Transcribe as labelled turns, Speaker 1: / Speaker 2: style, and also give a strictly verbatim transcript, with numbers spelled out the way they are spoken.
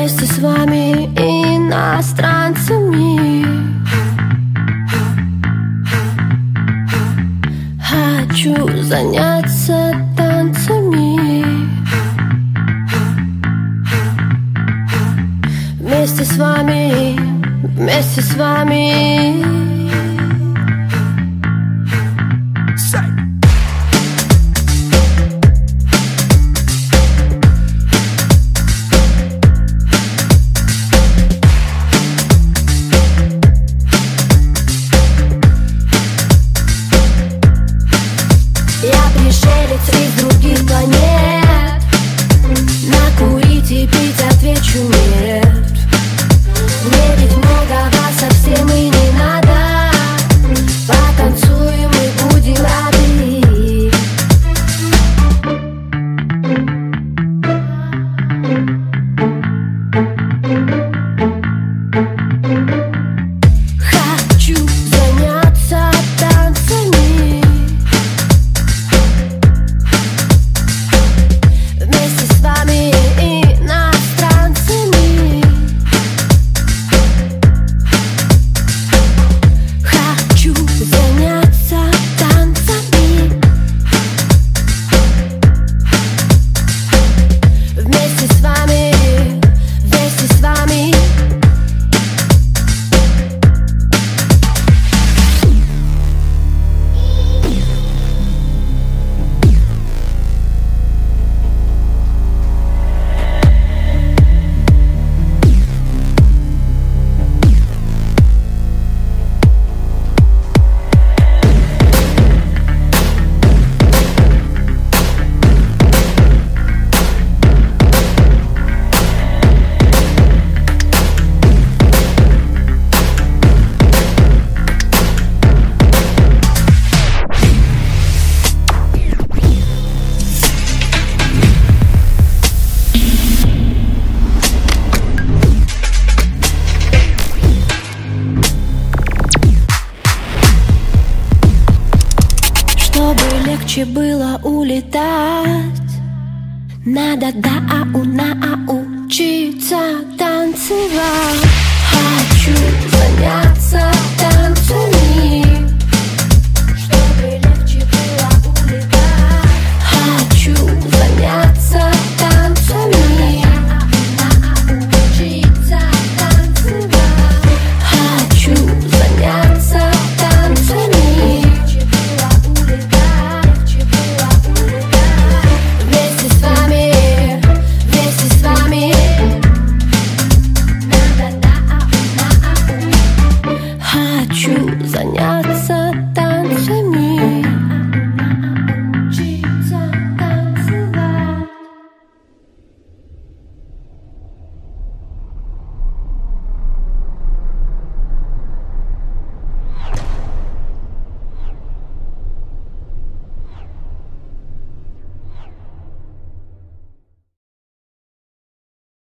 Speaker 1: Вместе с вами, иностранцами. Хочу заняться танцами. Вместе с вами, вместе с вами. Пришелец из других планет. Накурить и пить отвечу нет. Мне ведь многого совсем и не надо. Потанцуем и будем рады. Хочу заняться танцами. Чтобы легче было улетать, надо да а у на а